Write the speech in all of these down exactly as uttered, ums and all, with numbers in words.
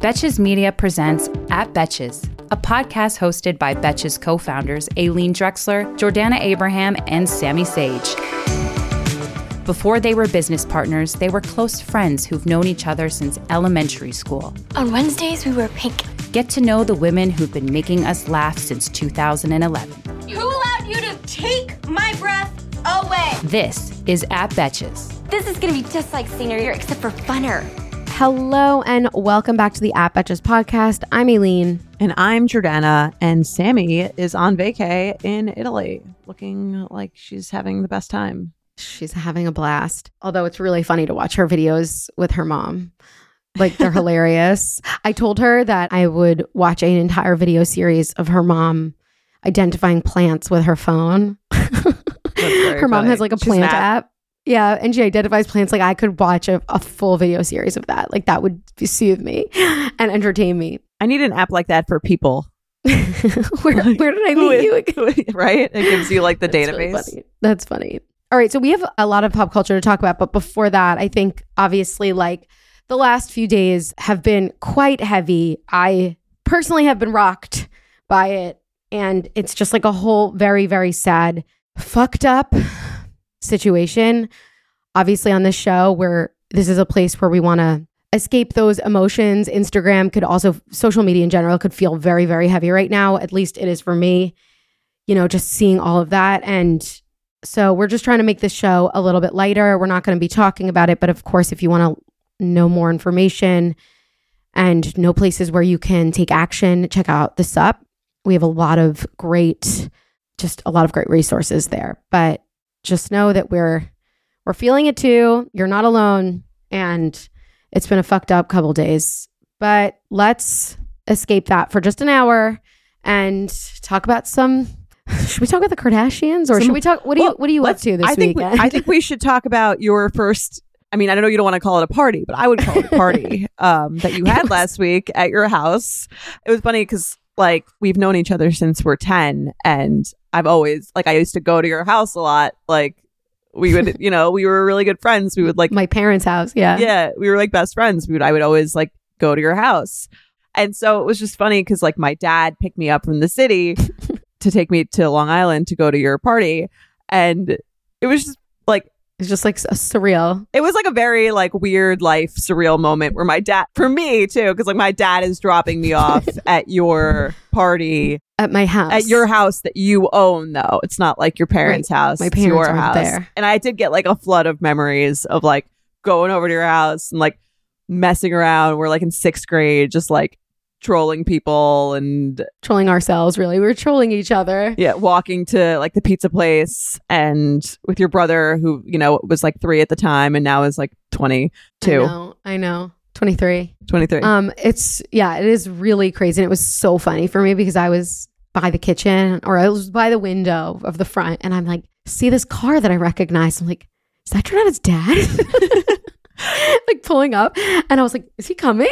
Betches Media presents At Betches, a podcast hosted by Betches co-founders Aileen Drexler, Jordana Abraham, and Sammy Sage. Before they were business partners, they were close friends who've known each other since elementary school. On Wednesdays, we wear pink. Get to know the women who've been making us laugh since two thousand eleven. Who allowed you to take my breath away? This is At Betches. This is gonna be just like senior year, except for funner. Hello and welcome back to the At Betches podcast. I'm Aileen. And I'm Jordana, and Sammy is on vacay in Italy, looking like she's having the best time. She's having a blast. Although it's really funny to watch her videos with her mom. Like, they're hilarious. I told her that I would watch an entire video series of her mom identifying plants with her phone. Her mom funny. has like a She's plant an app. app. Yeah, and she identifies plants. Like, I could watch a, a full video series of that. Like, that would soothe me and entertain me. I need an app like that for people. where, where did I meet you? Right? It gives you like the That's database. really funny. That's funny. All right, so we have a lot of pop culture to talk about, but before that, I think obviously like the last few days have been quite heavy. I personally have been rocked by it, and it's just like a whole very, very sad, fucked up situation. Obviously on this show, where this is a place where we want to escape those emotions. Instagram could also, social media in general could feel very, very heavy right now. At least it is for me, you know, just seeing all of that. And so we're just trying to make this show a little bit lighter. We're not going to be talking about it, but of course, if you want to know more information and know places where you can take action, check out The Sup. We have a lot of great, just a lot of great resources there. But just know that we're we're feeling it too. You're not alone, and it's been a fucked up couple days. But let's escape that for just an hour and talk about some. Should we talk about the Kardashians, or Some, should we talk? What do you well, What are you up to this I think weekend? We, I think we should talk about your first. I mean, I know you don't want to call it a party, but I would call it a party um, that you had was, last week at your house. It was funny because like we've known each other since we're ten, and I've always like I used to go to your house a lot. Like we would, you know, we were really good friends. We would like my parents' house. Yeah, yeah, we were like best friends. We would I would always like go to your house, and so it was just funny because like my dad picked me up from the city to take me to Long Island to go to your party, and it was just like. It's just like a surreal. It was like a very like weird life surreal moment where my dad, for me too, because like my dad is dropping me off at your party At my house. at your house that you own though. It's not like your parents' Right. house. My It's parents your aren't house. there. And I did get like a flood of memories of like going over to your house and like messing around. We're like in sixth grade, just like trolling people and Trolling ourselves, really. We were trolling each other. yeah, walking to like the pizza place and with your brother who, you know, was like three at the time and now is like twenty-two. I know. I know. twenty-three. twenty-three. Um, it's, yeah, it is really crazy. And it was so funny for me because I was by the kitchen or I was by the window of the front and I'm like, see this car that I recognize. I'm like, is that Jordana's dad? Like pulling up. And I was like, is he coming?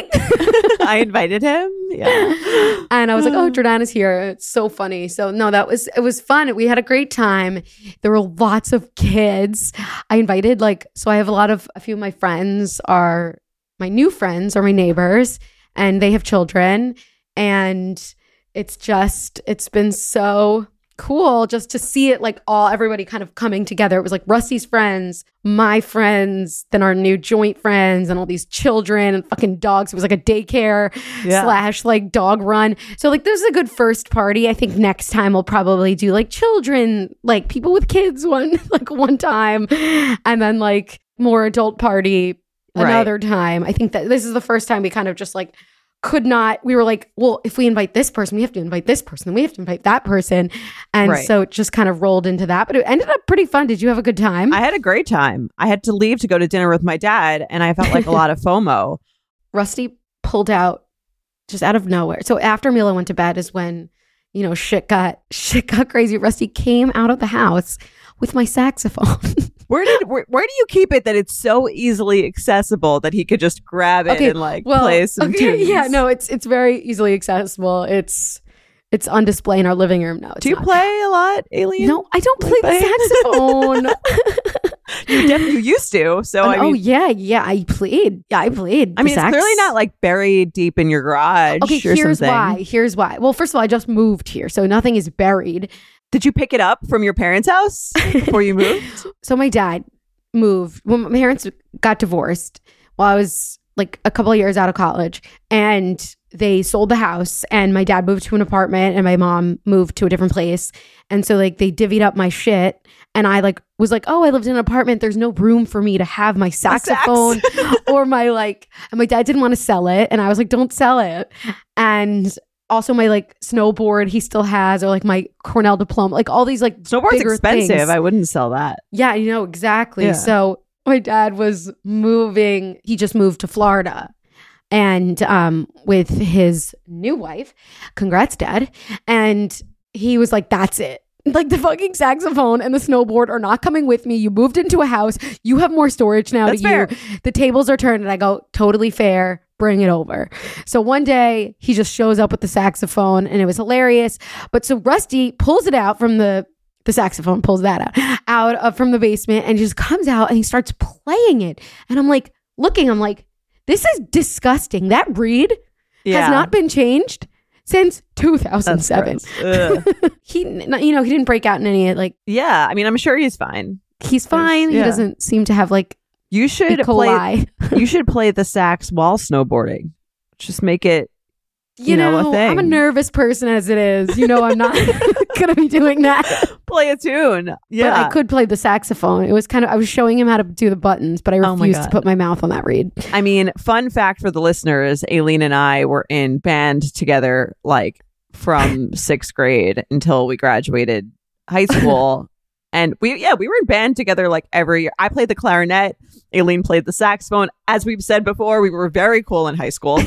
I invited him. Yeah. And I was like, oh, Jordana's here. It's so funny. So no, that was, it was fun. We had a great time. There were lots of kids. I invited like, so I have a lot of, a few of my friends are, my new friends are my neighbors and they have children. And it's just, it's been so cool just to see it like all, everybody kind of coming together. It was like Rusty's friends, my friends, then our new joint friends and all these children and fucking dogs. It was like a daycare Yeah. slash like dog run. So like this is a good first party. I think next time we'll probably do like children, like people with kids one, like one time and then like more adult party another Right. time. I think that this is the first time we kind of just like could not, we were like, well, if we invite this person, we have to invite this person, we have to invite that person. And Right. so it just kind of rolled into that, but it ended up pretty fun. Did you have a good time? I had a great time. I had to leave to go to dinner with my dad, and I felt like a lot of FOMO. Rusty pulled out just out of nowhere. So after Mila went to bed is when, you know, shit got, shit got crazy. Rusty came out of the house with my saxophone. Where did where, where do you keep it that it's so easily accessible that he could just grab it Okay, and like well, play some okay, tunes? yeah, no, it's it's very easily accessible. It's it's on display in our living room. No, it's Do you not. play a lot, Aileen? No, I don't play Like the saxophone. You definitely used to. So oh, I mean, oh yeah, yeah. I played. Yeah, I played. I mean, the it's sax. clearly not like buried deep in your garage. Okay, or here's something. why. Here's why. Well, first of all, I just moved here, so nothing is buried. Did you pick it up from your parents' house before you moved? So my dad moved when my parents got divorced while I was like a couple of years out of college, and they sold the house, and my dad moved to an apartment and my mom moved to a different place. And so like they divvied up my shit, and I like was like, oh, I lived in an apartment. There's no room for me to have my saxophone or my like, and my dad didn't want to sell it. And I was like, don't sell it. And also my like snowboard he still has, or like my Cornell diploma, like all these like Snowboard's bigger expensive. things. I wouldn't sell that. Yeah, you know, exactly. Yeah. So my dad was moving, he just moved to Florida. And um, with his new wife, congrats, Dad. And he was like, that's it. Like the fucking saxophone and the snowboard are not coming with me. You moved into a house. You have more storage now That's to fair. you. The tables are turned. And I go, totally fair. Bring it over. So one day he just shows up with the saxophone and it was hilarious. But so Rusty pulls it out from the the saxophone, pulls that out, out of from the basement and just comes out and he starts playing it. And I'm like, looking, I'm like, this is disgusting. That reed Yeah. has not been changed since two thousand seven. That's gross. Ugh. He, you know, he didn't break out in any, like, Yeah. I mean, I'm sure he's fine. he's fine. Yeah. He doesn't seem to have, like, You E. should play. coli. You should play the sax while snowboarding. Just make it. You, You know, know, a thing. I'm a nervous person as it is. You know, I'm not going to be doing that. Play a tune. Yeah. But I could play the saxophone. It was kind of, I was showing him how to do the buttons, but I Oh my refused to God. put my mouth on that reed. I mean, fun fact for the listeners: Aileen and I were in band together, like from sixth grade until we graduated high school. And we, yeah, we were in band together like every year. I played the clarinet. Aileen played the saxophone. As we've said before, we were very cool in high school.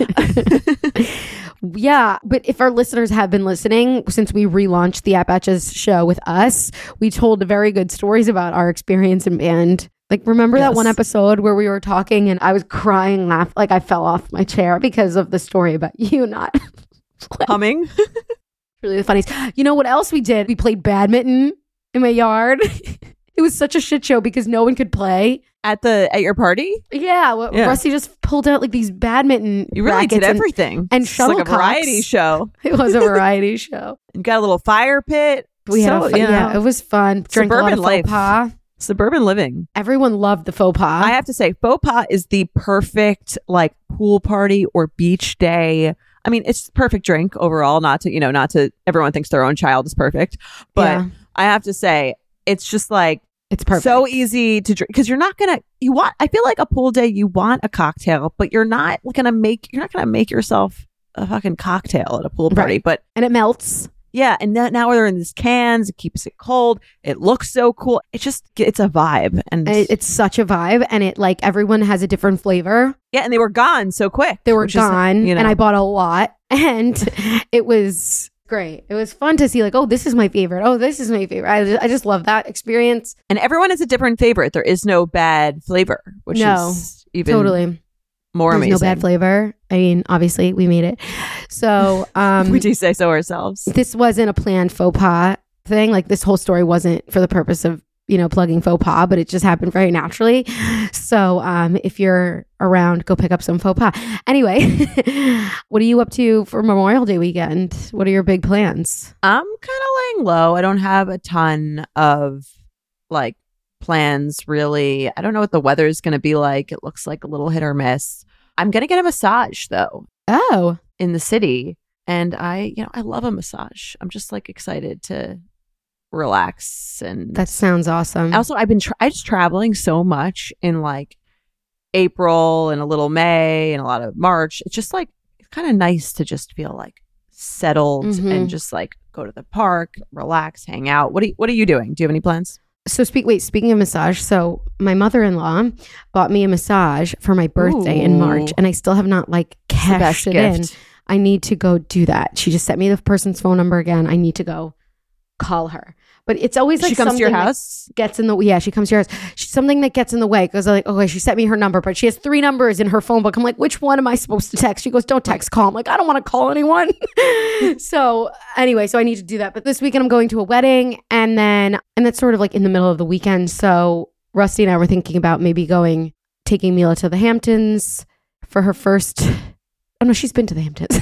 Yeah, but if our listeners have been listening since we relaunched the At Batches show with us, we told very good stories about our experience in band. Like, remember that Yes. one episode where we were talking and I was crying, laugh like I fell off my chair because of the story about you not Humming. really the funniest. You know what else we did? We played badminton in my yard. It was such a shit show because no one could play. At the at your party, Yeah, well, Yeah. Rusty just pulled out like these badminton. you really did rackets and- everything. and It's like a shuttlecocks. variety show. It was a variety show. You got a little fire pit. We had So, a fun, you yeah, know, it was fun. Drank a lot Suburban of life. faux pas. suburban living. Everyone loved the faux pas. I have to say, faux pas is the perfect like pool party or beach day. I mean, it's the perfect drink overall. Not to, you know, not to, everyone thinks their own child is perfect. But Yeah. I have to say, it's just like It's perfect. so easy to drink because you're not going to, you want, I feel like a pool day, you want a cocktail, but you're not going to make, you're not going to make yourself a fucking cocktail at a pool party. Right. But and it melts. yeah, and now, now they're in these cans. It keeps it cold. It looks so cool. It just, it's a vibe. And And it- it's such a vibe. And it like everyone has a different flavor. yeah, and they were gone so quick. They were which is, gone. you know. And I bought a lot. And it was great. It was fun to see like, oh, this is my favorite. Oh, this is my favorite. I just, I just love that experience. And everyone has a different favorite. There is no bad flavor, which No, is even Totally. more There's amazing. no bad flavor. I mean, obviously we made it. So um We do say so ourselves. this wasn't a planned faux pas thing. Like this whole story wasn't for the purpose of, you know, plugging faux pas, but it just happened very naturally. So um, if you're around, go pick up some faux pas. Anyway, what are you up to for Memorial Day weekend? What are your big plans? I'm kind of laying low. I don't have a ton of like plans really. I don't know what the weather is going to be like. It looks like a little hit or miss. I'm going to get a massage though Oh, in the city. And I, you know, I love a massage. I'm just like excited to relax and that sounds awesome. also I've been tra- I was traveling so much in like April and a little May and a lot of March. It's just like it's kind of nice to just feel like settled Mhm. and just like go to the park, relax, hang out. What are you, what are you doing? Do you have any plans? So speak. Wait, speaking of massage, so my mother-in-law bought me a massage for my birthday in March, Ooh. and I still have not like It's the best cashed it in. gift. I need to go do that. She just sent me the person's phone number again. I need to go call her. But it's always like She comes to your something that house. gets in the yeah. She comes to your house. She's something that gets in the way because I'm like, okay, she sent me her number, but she has three numbers in her phone book. I'm like, which one am I supposed to text? She goes, don't text, call. I'm like, I don't want to call anyone. So anyway, so I need to do that. But this weekend I'm going to a wedding, and then and that's sort of like in the middle of the weekend. So Rusty and I were thinking about maybe going, taking Mila to the Hamptons for her first, oh no, she's been to the Hamptons,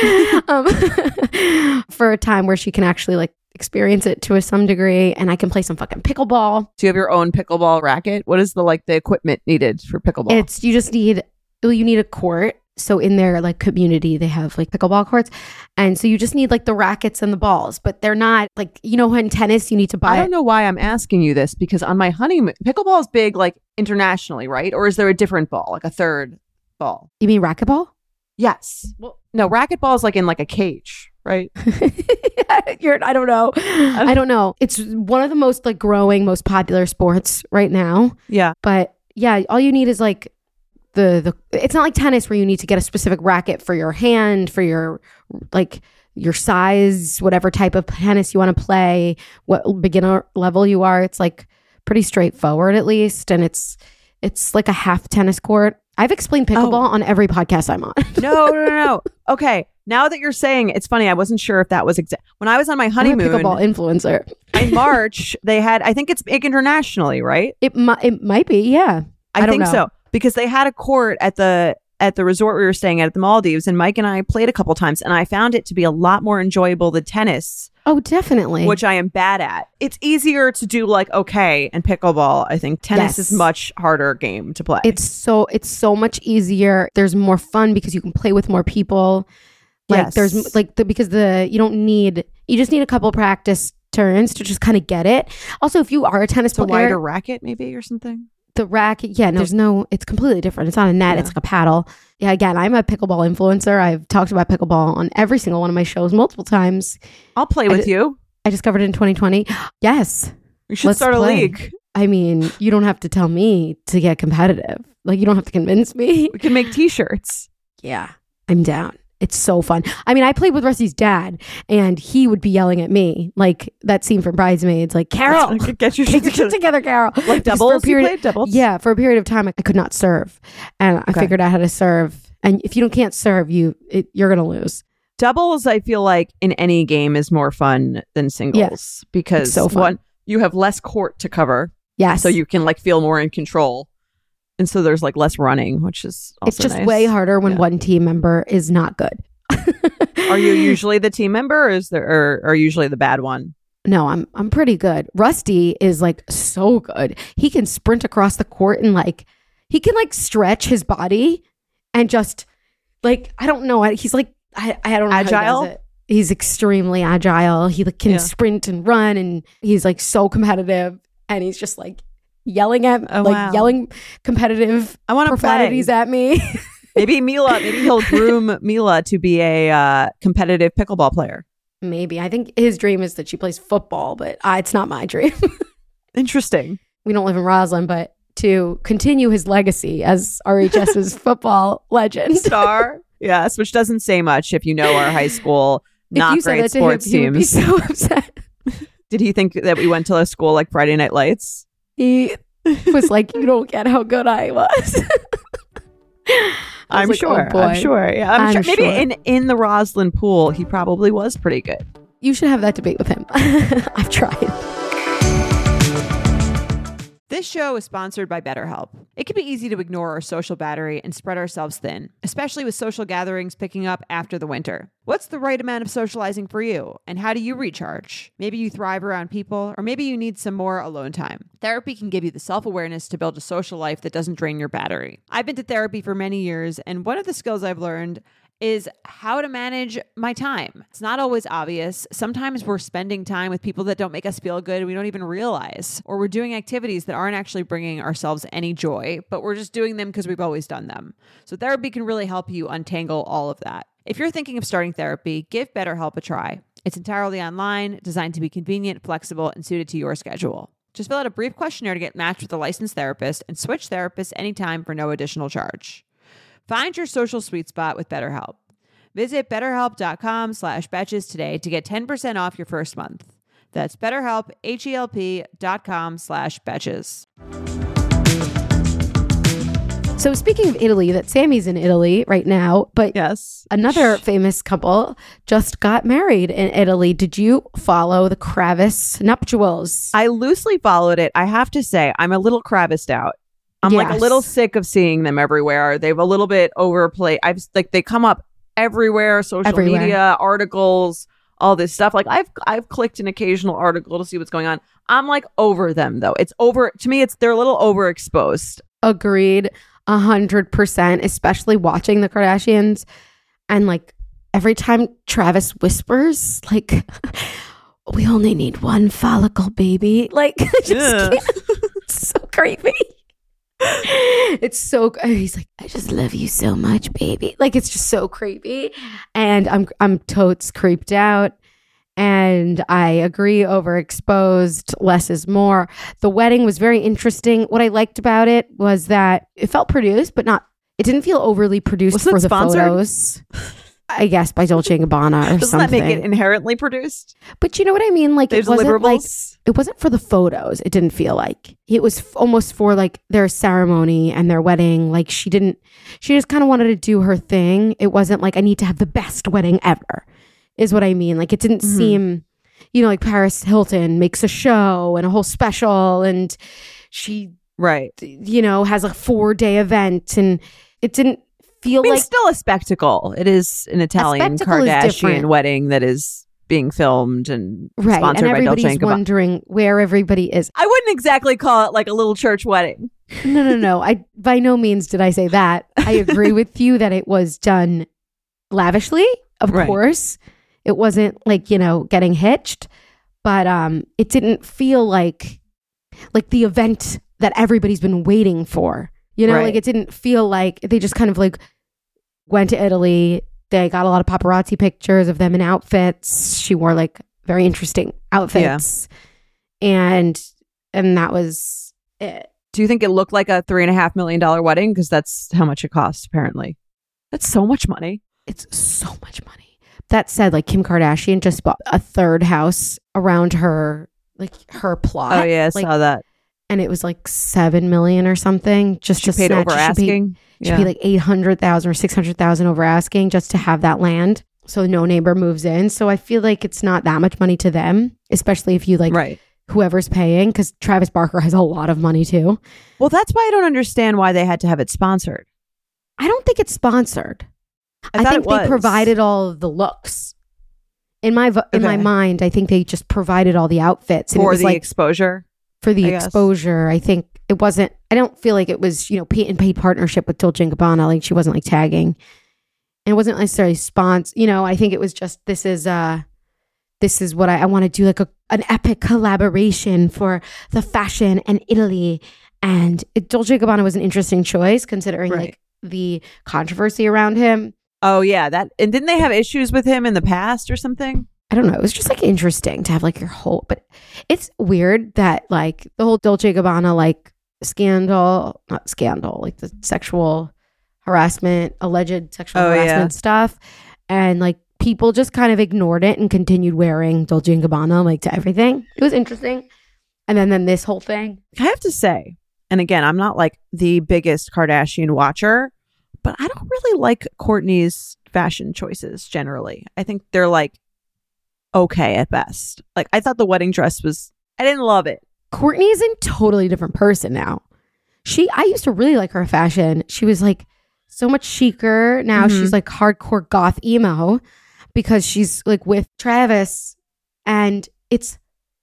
um, for a time where she can actually like experience it to a some degree, and I can play some fucking pickleball. Do you have your own pickleball racket? What is the like the equipment needed for pickleball? It's, you just need, well, you need a court. So in their like community, they have like pickleball courts. And so you just need like the rackets and the balls, but they're not like, you know, in tennis, you need to buy I don't know why I'm asking you this, because on my honeymoon, pickleball is big like internationally, right? Or is there a different ball, like a third ball? You mean racquetball? Yes. Well, no, racquetball is like in like a cage, right? You're, I don't know. I don't know. It's one of the most like growing, most popular sports right now. Yeah. But yeah, all you need is like the, the, it's not like tennis where you need to get a specific racket for your hand, for your, like your size, whatever type of tennis you want to play, what beginner level you are. It's like pretty straightforward at least. And it's, it's like a half tennis court. I've explained pickleball Oh. on every podcast I'm on. No, no, no, no. Okay. Now that you're saying it, it's funny. I wasn't sure if that was exact. When I was on my I'm a honeymoon pickleball influencer. in March, they had, I think it's big internationally, right? It, mi- it might be, yeah. I, I don't think know. so, because they had a court at the at the resort we were staying at at the Maldives, and Mike and I played a couple times, and I found it to be a lot more enjoyable than tennis, Oh, definitely. which I am bad at. It's easier to do like okay and pickleball. I think tennis Yes. is much harder game to play. It's so it's so much easier. There's more fun because you can play with more people. Like Yes. there's like the because the you don't need you just need a couple practice turns to just kind of get it. Also, if you are a tennis it's a player, wider racket maybe or something. the racket, yeah, no, there's no. It's completely different. It's not a net. Yeah. It's like a paddle. Yeah, again, I'm a pickleball influencer. I've talked about pickleball on every single one of my shows multiple times. I'll play I with d- you. I discovered it in twenty twenty. Yes. We should let's start play. a league. I mean, you don't have to tell me to get competitive. Like, you don't have to convince me. We can make T-shirts. Yeah, I'm down. It's so fun. I mean, I played with Rusty's dad, and he would be yelling at me, like that scene from Bridesmaids, like, Carol, Get your get shit your shit together. together, Carol. Like Because for a doubles? You period- played doubles? Yeah, for a period of time, I could not serve, and I Okay. figured out how to serve. And if you don't can't serve, you it, you're gonna lose. Doubles, I feel like in any game is more fun than singles because It's so fun. one, you have less court to cover, Yes, so you can like feel more in control, and so there's like less running, which is also it's just nice. way harder when Yeah. one team member is not good. Are you usually the team member, or is there, or are you usually the bad one? No, I'm I'm pretty good. Rusty is like so good. He can sprint across the court and like he can like stretch his body and just like I don't know. He's like I I don't know how he Agile? does it. He's extremely agile. He like can Yeah. sprint and run, and he's like so competitive, and he's just like yelling at Oh, like wow. yelling competitive I want to profanities play. at me. Maybe Mila, maybe he'll groom Mila to be a uh, competitive pickleball player. Maybe I think his dream is that she plays football, but uh, it's not my dream. Interesting. We don't live in Roslyn, but to continue his legacy as RHS's football legend. Star, yes, which doesn't say much if you know our high school not if you said great that to sports him, he would be teams. so upset. Did he think that we went to a school like Friday Night Lights? He was like, "You don't get how good I was." I was I'm like, sure. "Oh, boy." I'm sure. Yeah, I'm, I'm sure. Maybe sure. in in the Roslyn pool, he probably was pretty good. You should have that debate with him. I've tried. This show is sponsored by BetterHelp. It can be easy to ignore our social battery and spread ourselves thin, especially with social gatherings picking up after the winter. What's the right amount of socializing for you, and how do you recharge? Maybe you thrive around people, or maybe you need some more alone time. Therapy can give you the self-awareness to build a social life that doesn't drain your battery. I've been to therapy for many years, and one of the skills I've learned is how to manage my time. It's not always obvious. Sometimes we're spending time with people that don't make us feel good and we don't even realize, or we're doing activities that aren't actually bringing ourselves any joy, but we're just doing them because we've always done them. So therapy can really help you untangle all of that. If you're thinking of starting therapy, give BetterHelp a try. It's entirely online, designed to be convenient, flexible, and suited to your schedule. Just fill out a brief questionnaire to get matched with a licensed therapist and switch therapists anytime for no additional charge. Find your social sweet spot with BetterHelp. Visit betterhelp.com slash betches today to get ten percent off your first month. That's betterhelp, H-E-L-P dot com slash betches. So speaking of Italy, that Sammy's in Italy right now, but Yes. another famous couple just got married in Italy. Did you follow the Kravis nuptials? I loosely followed it. I have to say, I'm a little Kravised out. I'm like a Yes. little sick of seeing them everywhere. They've a little bit overplayed. I've like they come up everywhere, social Everywhere. media, articles, all this stuff. Like I've I've clicked an occasional article to see what's going on. I'm like over them though. It's over to me. It's they're a little overexposed. Agreed, a hundred percent. Especially watching the Kardashians, and like every time Travis whispers, like, "We only need one follicle, baby." Like, I just Ugh. can't. It's so creepy. It's so. He's like, "I just love you so much, baby." Like, it's just so creepy, and I'm I'm totes creeped out. And I agree, overexposed, less is more. The wedding was very interesting. What I liked about it was that it felt produced, but not, it didn't feel overly produced Wasn't for it the sponsored? photos. I guess by Dolce and Gabbana or Doesn't something. that make it inherently produced? But you know what I mean? Like, There's it wasn't like, deliverables. it wasn't for the photos. It didn't feel like. It was f- almost for like their ceremony and their wedding. Like, she didn't, she just kind of wanted to do her thing. It wasn't like, I need to have the best wedding ever, is what I mean. Like, it didn't Mhm. seem, you know, like Paris Hilton makes a show and a whole special, and she, Right. you know, has a four day event, and it didn't feel I mean, like. it's still a spectacle. It is an Italian spectacle is Kardashian different. wedding that is being filmed and Right, sponsored and by Dolce everybody's and Gabbana. wondering where everybody is. I wouldn't exactly call it like a little church wedding. No, no, no. I by no means did I say that. I agree with you that it was done lavishly, of Right. course. It wasn't like, you know, getting hitched, but um it didn't feel like like the event that everybody's been waiting for. You know, Right. like it didn't feel like they just kind of like went to Italy. They got a lot of paparazzi pictures of them in outfits. She wore like very interesting outfits. And and that was it. Do you think it looked like a three and a half million dollar wedding? Because that's how much it cost, apparently. That's so much money. It's so much money. That said, like Kim Kardashian just bought a third house around her, like her plot. Oh yeah, I like, saw that. and it was like seven million or something. Just She to paid snatch- over she paid- asking. She Yeah. paid like eight hundred thousand or six hundred thousand over asking just to have that land. So no neighbor moves in. So I feel like it's not that much money to them, especially if you like Right. whoever's paying, because Travis Barker has a lot of money too. Well, that's why I don't understand why they had to have it sponsored. I don't think it's sponsored. I, I, thought think it was. they provided all of the looks. In my vo- in my Okay. mind, I think they just provided all the outfits. And it for was the like exposure. for the I guess. exposure. I think it wasn't. I don't feel like it was, you know, paid in paid partnership with Dolce and Gabbana. Like she wasn't like tagging. And it wasn't necessarily sponsor. You know, I think it was just this is uh this is what I, I want to do, like a an epic collaboration for the fashion and Italy. And it, Dolce and Gabbana was an interesting choice considering Right. like the controversy around him. Oh yeah, that and didn't they have issues with him in the past or something? I don't know. It was just like interesting to have like your whole, but it's weird that like the whole Dolce Gabbana like scandal, not scandal, like the sexual harassment, alleged sexual Oh, yeah. harassment stuff. And like people just kind of ignored it and continued wearing Dolce and Gabbana like to everything. It was interesting. And then, then this whole thing. I have to say, and again, I'm not like the biggest Kardashian watcher, but I don't really like Kourtney's fashion choices generally. I think they're like okay at best. Like I thought the wedding dress was, I didn't love it. Kourtney is a totally different person now. She, I used to really like her fashion. She was like so much chicer. Now Mhm. she's like hardcore goth emo because she's like with Travis. And it's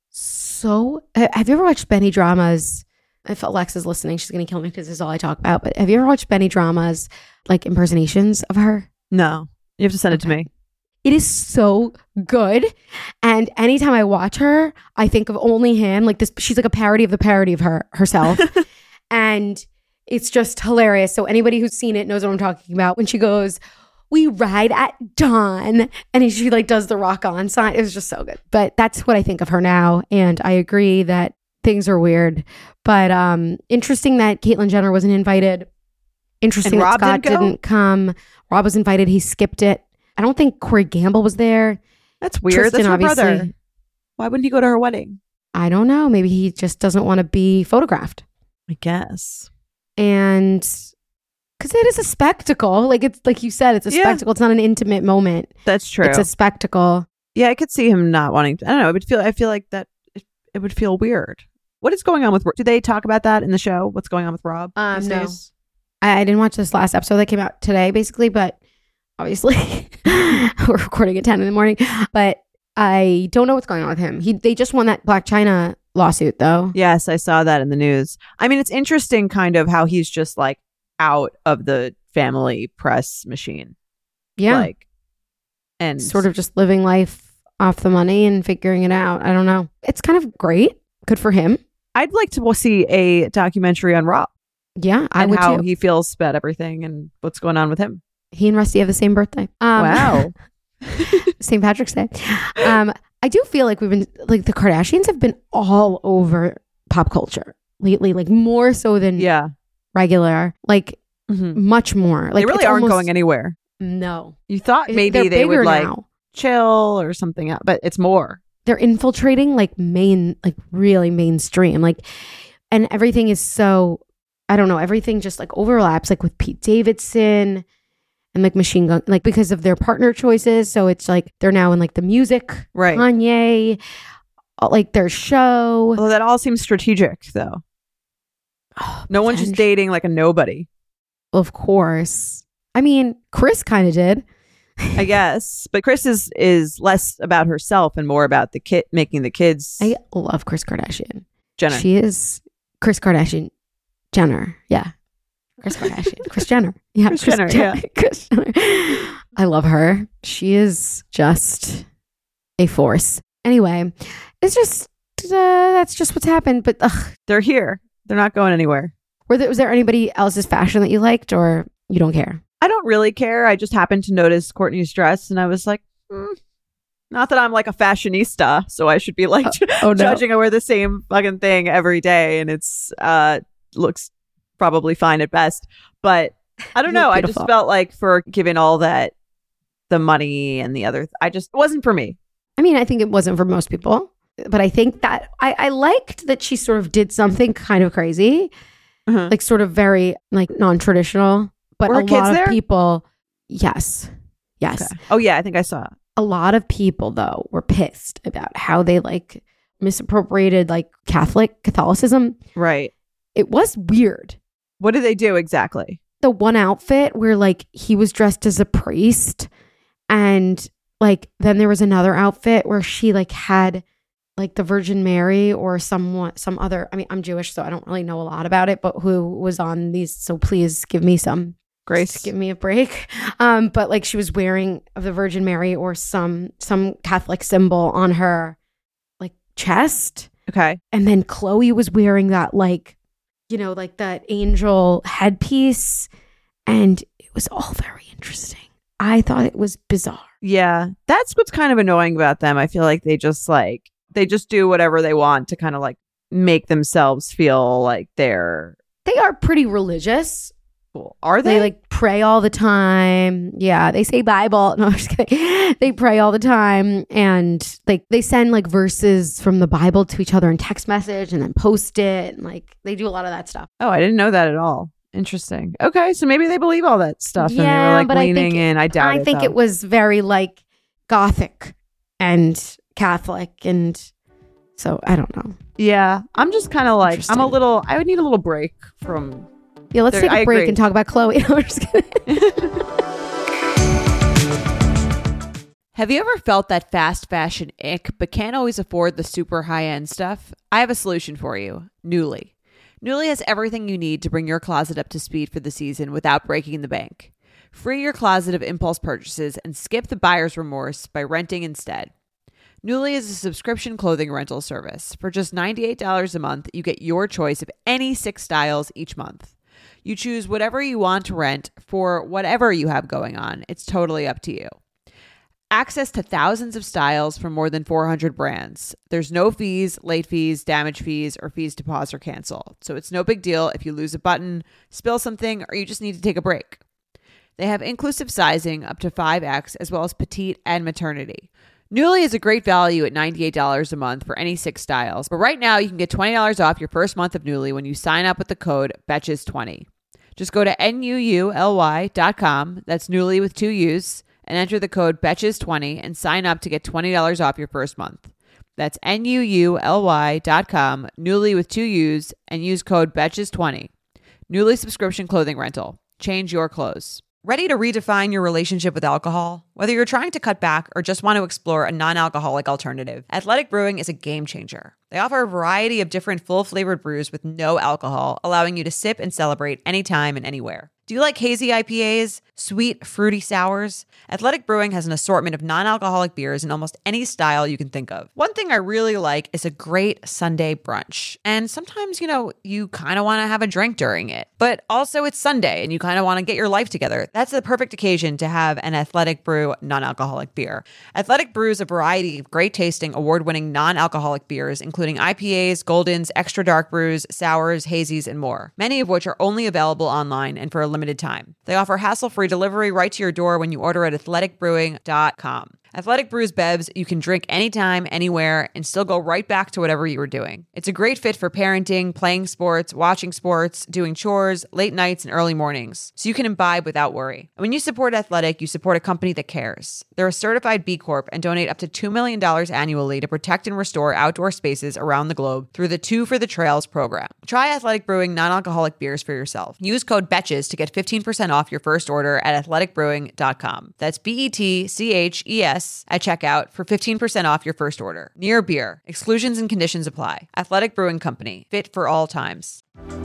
so, ha- have you ever watched Benny Drama's? If Alexa's listening, she's going to kill me because this is all I talk about. But have you ever watched Benny Drama's like impersonations of her? No, you have to send it to me. It is so good. And anytime I watch her, I think of only him. Like this, she's like a parody of the parody of her herself. And it's just hilarious. So anybody who's seen it knows what I'm talking about. When she goes, "We ride at dawn," and she like does the rock on sign. It was just so good. But that's what I think of her now. And I agree that things are weird. But um, interesting that Caitlyn Jenner wasn't invited. Interesting And that Rob Scott didn't go? didn't come. Rob was invited. He skipped it. I don't think Corey Gamble was there. That's weird. Tristan, That's her obviously. brother. Why wouldn't he go to her wedding? I don't know. Maybe he just doesn't want to be photographed. I guess. And Because it is a spectacle. Like it's like you said, it's a Yeah. spectacle. It's not an intimate moment. That's true. It's a spectacle. Yeah, I could see him not wanting to. I don't know. It would feel. I feel like that. It, it would feel weird. What is going on with? Do they talk about that in the show? What's going on with Rob? Um, these no. days? I, I didn't watch this last episode that came out today, basically, but obviously we're recording at ten in the morning. But I don't know what's going on with him. He they just won that Black China lawsuit, though. Yes, I saw that in the news. I mean, it's interesting, kind of how he's just like out of the family press machine. Yeah, Like, and sort of just living life off the money and figuring it out. I don't know. It's kind of great. Good for him. I'd like to see a documentary on Rob Yeah, I and would how too. he feels about everything and what's going on with him. He and Rusty have the same birthday. Um, Wow. Saint Patrick's Day. Um, I do feel like we've been like the Kardashians have been all over pop culture lately, like more so than Yeah. regular, like Mhm. much more. Like They really it's aren't almost- going anywhere. No, You thought It- maybe they're they would bigger like now. chill or something else, but it's more. They're infiltrating like main, like really mainstream, like, and everything is so. I don't know. Everything just like overlaps, like with Pete Davidson and like Machine Gun, like because of their partner choices. So it's like they're now in like the music, Right. Kanye, uh, like their show. Although that all seems strategic, though. No one's just Potential. dating like a nobody, Of course. I mean, Chris kind of did. I guess. But Chris is is less about herself and more about the kid making the kids. I love Chris Kardashian. Jenner. She is Chris Kardashian Jenner. Yeah. Chris Kardashian. Chris Jenner. Yeah. Kris Jenner, yeah. Kris Jenner. I love her. She is just a force. Anyway, it's just, uh, that's just what's happened. But ugh, They're here. They're not going anywhere. were there, was there anybody else's fashion that you liked or you don't care? I don't really care. I just happened to notice Courtney's dress, and I was like, mm. Not that I'm like a fashionista, so I should be like oh, no. judging. I wear the same fucking thing every day, and it's uh looks probably fine at best. But I don't You look know. I beautiful. just felt like for given all that, the money and the other, I just it wasn't for me. I mean, I think it wasn't for most people, but I think that I, I liked that she sort of did something kind of crazy, Uh-huh. like sort of very like non-traditional, but Were a her kids lot of there? people, yes, yes. Okay. Oh yeah, I think I saw it. A lot of people though were pissed about how they like misappropriated like Catholic Catholicism. Right. It was weird. What did they do exactly? The one outfit where like he was dressed as a priest and like then there was another outfit where she like had like the Virgin Mary or someone some other I mean I'm Jewish so I don't really know a lot about it but who was on these so please give me some Grace. just give me a break um but like she was wearing the Virgin Mary or some some Catholic symbol on her like chest Okay. and then Chloe was wearing that like you know like that angel headpiece and it was all very interesting. I thought it was bizarre. Yeah, that's what's kind of annoying about them. I feel like they just like they just do whatever they want to kind of like make themselves feel like they're They are pretty religious. cool. Are They, they? like pray all the time. Yeah, they say Bible. No, I'm just kidding. They pray all the time and like they send like verses from the Bible to each other in text message and then post it and like they do a lot of that stuff. Oh, I didn't know that at all. Interesting. Okay, so maybe they believe all that stuff and they Yeah, were like but I leaning think- in. I doubt I it. think though. it was very like Gothic and Catholic and so I don't know. Yeah, I'm just kind of like I'm a Interesting. little. I would need a little break from. Yeah, let's There- take a I break agree. and talk about Chloe. No, I'm just kidding. Have you ever felt that fast fashion ick, but can't always afford the super high-end stuff? I have a solution for you. Nuuly. Nuuly has everything you need to bring your closet up to speed for the season without breaking the bank. Free your closet of impulse purchases and skip the buyer's remorse by renting instead. Nuuly is a subscription clothing rental service. For just ninety-eight dollars a month, you get your choice of any six styles each month. You choose whatever you want to rent for whatever you have going on. It's totally up to you. Access to thousands of styles from more than four hundred brands. There's no fees, late fees, damage fees, or fees to pause or cancel. So it's no big deal if you lose a button, spill something, or you just need to take a break. They have inclusive sizing up to five X as well as petite and maternity. Nuuly is a great value at ninety-eight dollars a month for any six styles. But right now you can get twenty dollars off your first month of Nuuly when you sign up with the code Betches twenty. Just go to N U U L Y dot com, that's Nuuly with two U's, and enter the code Betches twenty and sign up to get twenty dollars off your first month. That's N U U L Y dot com, Nuuly with two U's, and use code Betches twenty. Nuuly subscription clothing rental. Change your clothes. Ready to redefine your relationship with alcohol? Whether you're trying to cut back or just want to explore a non-alcoholic alternative, Athletic Brewing is a game changer. They offer a variety of different full-flavored brews with no alcohol, allowing you to sip and celebrate anytime and anywhere. Do you like hazy I P As? Sweet, fruity sours? Athletic Brewing has an assortment of non-alcoholic beers in almost any style you can think of. One thing I really like is a great Sunday brunch. And sometimes, you know, you kind of want to have a drink during it. But also it's Sunday and you kind of want to get your life together. That's the perfect occasion to have an Athletic Brew non-alcoholic beer. Athletic brews a variety of great tasting, award-winning non-alcoholic beers, including I P As, Goldens, extra dark brews, sours, hazies, and more. Many of which are only available online and for a limited time. They offer hassle-free delivery right to your door when you order at athletic brewing dot com. Athletic Brews Bevs you can drink anytime, anywhere, and still go right back to whatever you were doing. It's a great fit for parenting, playing sports, watching sports, doing chores, late nights, and early mornings, so you can imbibe without worry. And when you support Athletic, you support a company that cares. They're a certified B Corp and donate up to two million dollars annually to protect and restore outdoor spaces around the globe through the Two for the Trails program. Try Athletic Brewing non-alcoholic beers for yourself. Use code BETCHES to get fifteen percent off your first order at athletic brewing dot com. That's B E T C H E S at checkout for fifteen percent off your first order. Near Beer. Exclusions and conditions apply. Athletic Brewing Company. Fit for all times.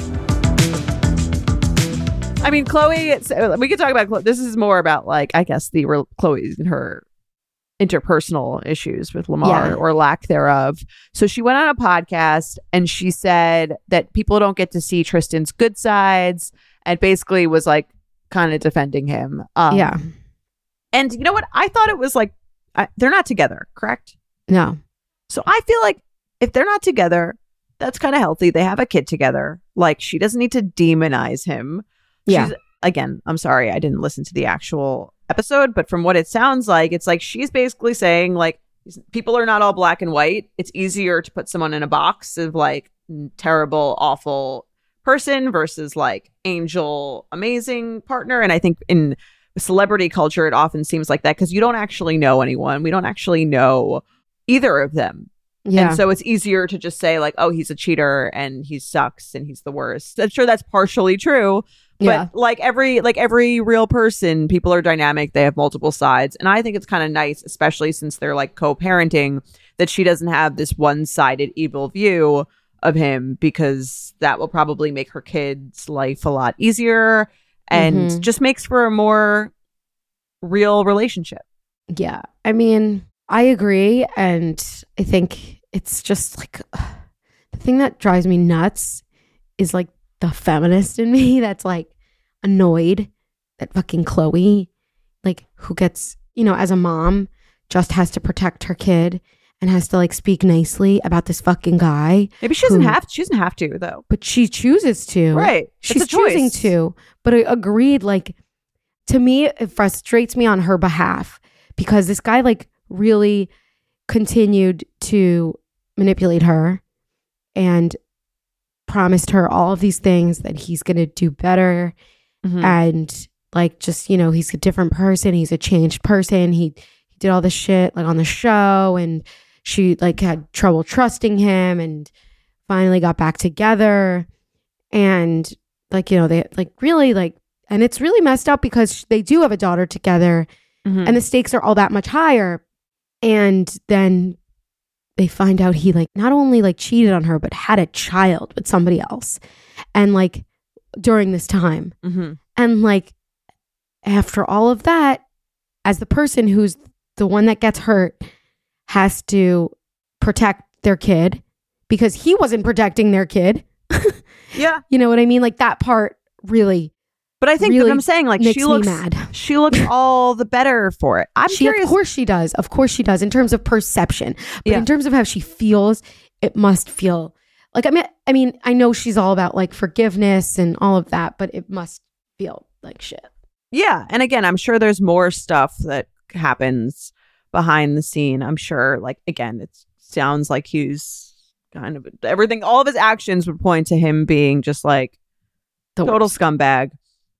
I mean, Chloe, it's, we could talk about Chloe. This is more about, like, I guess, the re- Chloe and her interpersonal issues with Lamar Yeah. or lack thereof. So she went on a podcast and she said that people don't get to see Tristan's good sides and basically was, like, kind of defending him. Um, Yeah. And you know what? I thought it was like, I, they're not together, correct? No. So I feel like if they're not together, that's kind of healthy. They have a kid together. Like, she doesn't need to demonize him. Yeah. She's, again, I'm sorry, I didn't listen to the actual episode, but from what it sounds like, it's like she's basically saying, like, people are not all black and white. It's easier to put someone in a box of, like, terrible, awful person versus, like, angel, amazing partner. And I think in celebrity culture, it often seems like that because you don't actually know anyone. We don't actually know either of them. Yeah. And so it's easier to just say, like, oh, he's a cheater and he sucks and he's the worst. I'm sure that's partially true. But Yeah. like every like every real person, people are dynamic. They have multiple sides. And I think it's kind of nice, especially since they're like co-parenting, that she doesn't have this one-sided evil view of him, because that will probably make her kid's life a lot easier and Mhm. just makes for a more real relationship. Yeah. I mean, I agree. And I think it's just like the thing that drives me nuts is like the feminist in me that's like annoyed that fucking Chloe, like, who gets, you know, as a mom, just has to protect her kid and has to like speak nicely about this fucking guy. Maybe she doesn't who- have she doesn't have to though. But she chooses to. Right. She's It's a choice. choosing to. But I agreed, like, to me, it frustrates me on her behalf because this guy, like, really continued to manipulate her and promised her all of these things that he's going to do better. Mhm. And, like, just, you know, he's a different person. He's a changed person. He, he did all this shit, like, on the show. And she, like, had trouble trusting him and finally got back together. And, like, you know, they, like, really, like, and it's really messed up because they do have a daughter together Mhm. and the stakes are all that much higher. And then they find out he, like, not only, like, cheated on her, but had a child with somebody else. And, like, during this time. Mhm. And, like, after all of that, as the person who's the one that gets hurt has to protect their kid because he wasn't protecting their kid. Yeah. You know what I mean? Like, that part really, But I think really that I'm saying, like, makes she me looks mad. she looks all the better for it. I'm she, curious. of course she does. Of course she does in terms of perception. But Yeah. in terms of how she feels, it must feel like, I mean, I mean, I know she's all about, like, forgiveness and all of that, but it must feel like shit. Yeah. And again, I'm sure there's more stuff that happens behind the scene. I'm sure, like, again, it sounds like he's kind of everything. All of his actions would point to him being just like The total worst. scumbag.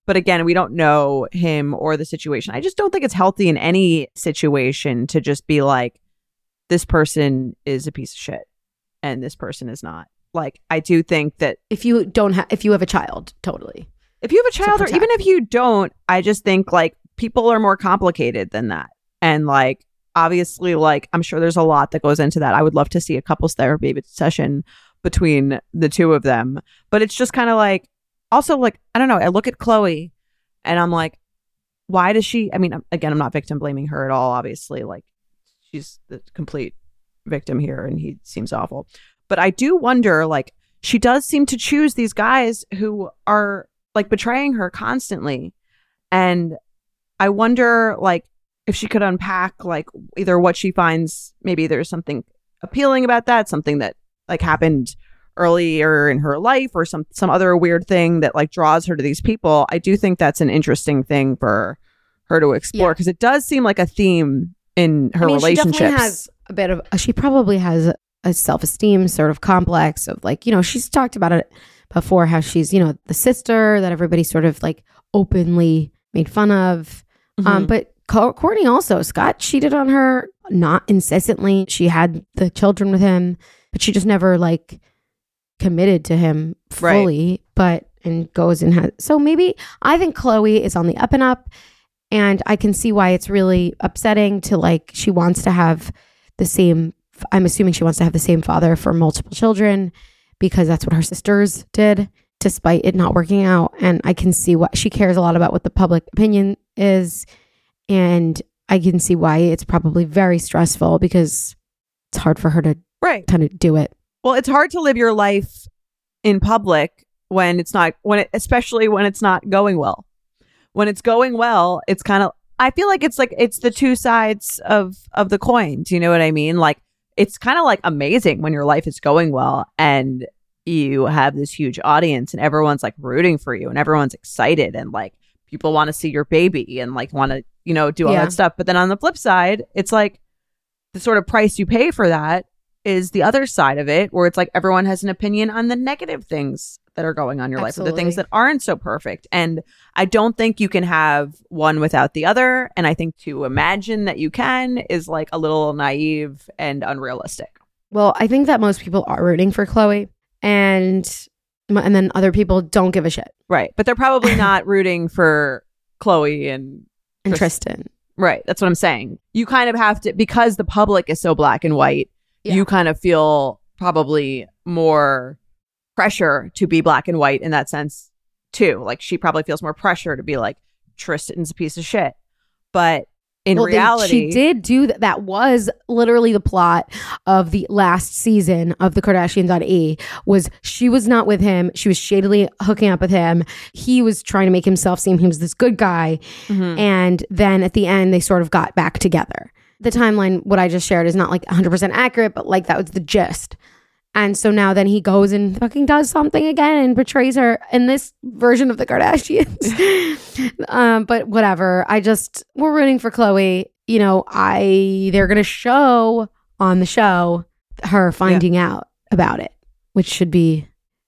But again, we don't know him or the situation. I just don't think it's healthy in any situation to just be like, this person is a piece of shit and this person is not. Like, I do think that If you don't have, if you have a child, totally. if you have a child or protect. even if you don't, I just think like people are more complicated than that. And like, obviously, like, I'm sure there's a lot that goes into that. I would love to see a couples therapy session between the two of them. But it's just kind of like, also, like, I don't know. I look at Chloe and I'm like, why does she? I mean, again, I'm not victim blaming her at all, obviously. Like, she's the complete victim here and he seems awful. But I do wonder, like, she does seem to choose these guys who are like betraying her constantly. And I wonder, like, if she could unpack, like, either what she finds, maybe there's something appealing about that, something that like happened earlier in her life or some some other weird thing that like draws her to these people. I do think that's an interesting thing for her to explore because Yeah. it does seem like a theme in her I mean, relationships. She definitely has a bit of, she probably has a, a self-esteem sort of complex of like, you know, she's talked about it before, how she's, you know, the sister that everybody sort of like openly made fun of. Mhm. Um, but Co- Courtney also, Scott cheated on her, not incessantly. She had the children with him, but she just never like committed to him fully, right. but and goes and has. So maybe I think Chloe is on the up and up, and I can see why it's really upsetting to like, she wants to have the same, I'm assuming she wants to have the same father for multiple children because that's what her sisters did, despite it not working out. And I can see why she cares a lot about what the public opinion is. And I can see why it's probably very stressful because it's hard for her to right. kind of do it. Well, it's hard to live your life in public when it's not, when it, especially when it's not going well. When it's going well, it's kind of, I feel like it's like, it's the two sides of, of the coin. Do you know what I mean? Like, it's kind of like amazing when your life is going well and you have this huge audience and everyone's like rooting for you and everyone's excited and like people want to see your baby and like want to, you know, do all Yeah. that stuff. But then on the flip side, it's like the sort of price you pay for that is the other side of it, where it's like everyone has an opinion on the negative things that are going on in your life, or the things Absolutely. that aren't so perfect. And I don't think you can have one without the other. And I think to imagine that you can is like a little naive and unrealistic. Well, I think that most people are rooting for Chloe, and and then other people don't give a shit. Right. But they're probably not rooting for Chloe and And Tris- Tristan. Right. That's what I'm saying. You kind of have to, because the public is so black and white, Yeah. you kind of feel probably more pressure to be black and white in that sense too. Like, she probably feels more pressure to be like, Tristan's a piece of shit. But in Well, they- reality, she did do that. That was literally the plot of the last season of the Kardashians on E. Was she was not with him. She was shadily hooking up with him. He was trying to make himself seem he was this good guy. Mhm. And then at the end, they sort of got back together. The timeline, what I just shared, is not like one hundred percent accurate, but like that was the gist. And so now then he goes and fucking does something again and betrays her in this version of the Kardashians. um, but whatever. I just, we're rooting for Chloe. You know, I, they're going to show on the show her finding out about it, which should be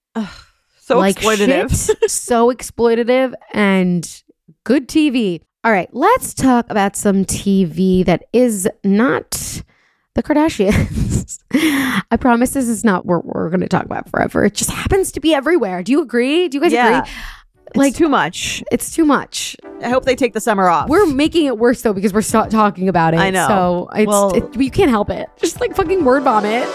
so like exploitative. shit, so exploitative and good T V. All right, let's talk about some T V that is not the Kardashians. I promise this is not what we're going to talk about forever. It just happens to be everywhere. Do you agree? Do you guys Yeah. agree? It's Like, too much. it's too much. I hope they take the summer off. We're making it worse though because we're so- talking about it. I know. So it's, Well- it, you can't help it. Just like fucking word vomit.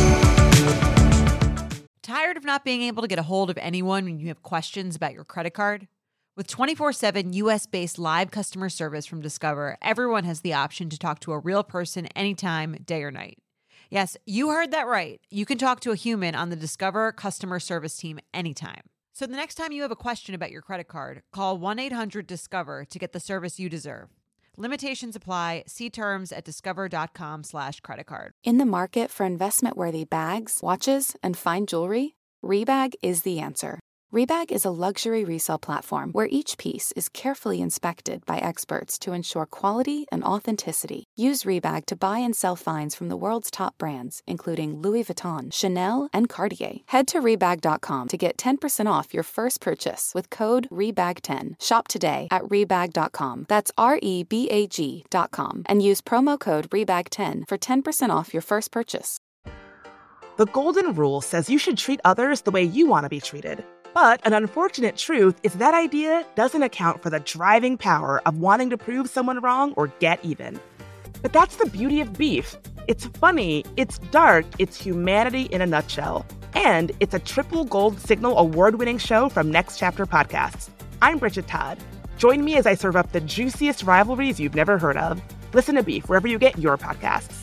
Tired of not being able to get a hold of anyone when you have questions about your credit card? With twenty-four seven U S-based live customer service from Discover, everyone has the option to talk to a real person anytime, day or night. Yes, you heard that right. You can talk to a human on the Discover customer service team anytime. So the next time you have a question about your credit card, call one eight hundred discover to get the service you deserve. Limitations apply. See terms at discover.com slash credit card. In the market for investment-worthy bags, watches, and fine jewelry, Rebag is the answer. Rebag is a luxury resale platform where each piece is carefully inspected by experts to ensure quality and authenticity. Use Rebag to buy and sell finds from the world's top brands, including Louis Vuitton, Chanel, and Cartier. Head to Rebag dot com to get ten percent off your first purchase with code Rebag ten. Shop today at Rebag dot com. That's R E B A G dot com. And use promo code Rebag ten for ten percent off your first purchase. The golden rule says you should treat others the way you want to be treated. But an unfortunate truth is that idea doesn't account for the driving power of wanting to prove someone wrong or get even. But that's the beauty of Beef. It's funny, it's dark, it's humanity in a nutshell. And it's a triple gold signal award-winning show from Next Chapter Podcasts. I'm Bridget Todd. Join me as I serve up the juiciest rivalries you've never heard of. Listen to Beef wherever you get your podcasts.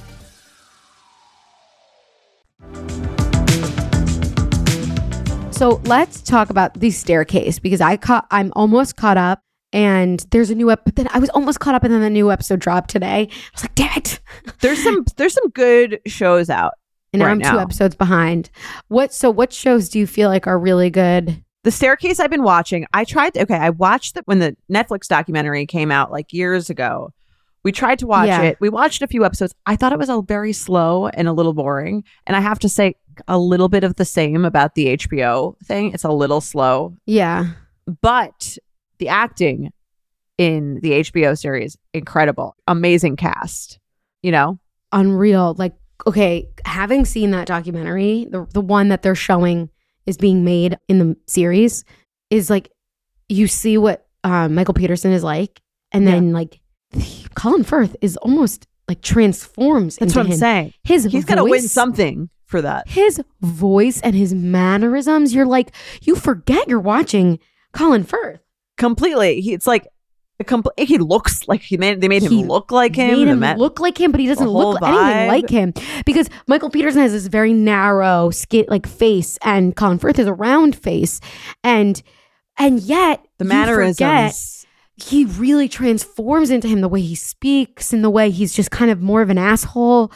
So let's talk about the staircase because I caught, I'm almost caught up and there's a new ep- but then I was almost caught up and then the new episode dropped today. I was like, damn it. There's some there's some good shows out. And now right I'm now. two episodes behind. What so what shows do you feel like are really good? The Staircase I've been watching. I tried to, okay, I watched it when the Netflix documentary came out like years ago. We tried to watch Yeah. it. We watched a few episodes. I thought it was a very slow and a little boring. And I have to say a little bit of the same about the H B O thing. It's a little slow. Yeah. But the acting in the H B O series, incredible. Amazing cast. You know? Unreal. Like, okay, having seen that documentary, the the one that they're showing is being made in the series, is like you see what um, Michael Peterson is like, and then yeah. like Colin Firth is almost like transforms That's into what I'm him. saying. His He's voice, gonna win something for that. His voice and his mannerisms, you're like, you forget you're watching Colin Firth. Completely. He, it's like a compl- he looks like he made they made him He look like him. Made The him ma- look like him, but he doesn't the whole look anything vibe. like him because Michael Peterson has this very narrow skin, like face, and Colin Firth has a round face, and and yet the you mannerisms. forget he really transforms into him, the way he speaks and the way he's just kind of more of an asshole,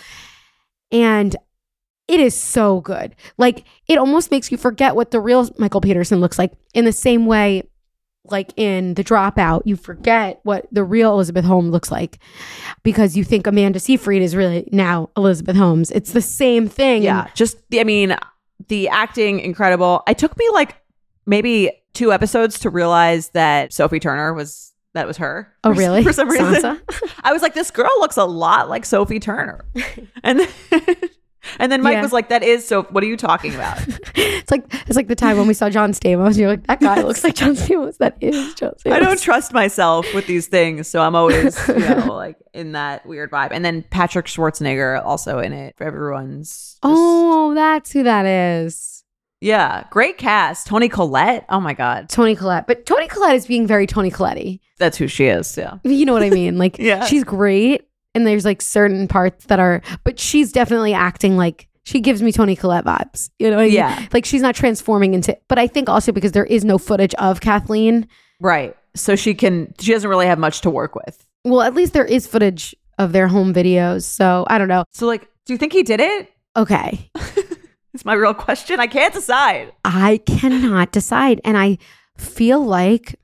and it is so good. Like it almost makes you forget what the real Michael Peterson looks like. In the same way, like in The Dropout, you forget what the real Elizabeth Holmes looks like because you think Amanda Seyfried is really now Elizabeth Holmes. It's the same thing. Yeah, And just I mean, the acting incredible. It took me like maybe two episodes to realize that Sophie Turner was that was her. oh, for, really? For some reason, Sansa? I was like, this girl looks a lot like Sophie Turner, and then, and then Mike Yeah. was like, that is so. What are you talking about? It's like it's like the time when we saw John Stamos. You're like, that guy looks like John Stamos. That is John Stamos. I don't trust myself with these things, so I'm always, you know, like in that weird vibe. And then Patrick Schwarzenegger also in it. Everyone's just, Oh, that's who that is. yeah, great cast. Toni Collette. Oh my god, Toni Collette. But Toni Collette is being very Toni Collette-y. that's who she is. Yeah, You know what I mean? Like, Yeah. she's great. And there's like certain parts that are, but she's definitely acting like, she gives me Toni Collette vibes. You know what I mean? Yeah. Like she's not transforming into, but I think also because there is no footage of Kathleen. right. So she can. She doesn't really have much to work with. Well, at least there is footage of their home videos. So I don't know. So like, do you think he did it? Okay. It's my real question. I can't decide. I cannot decide. And I feel like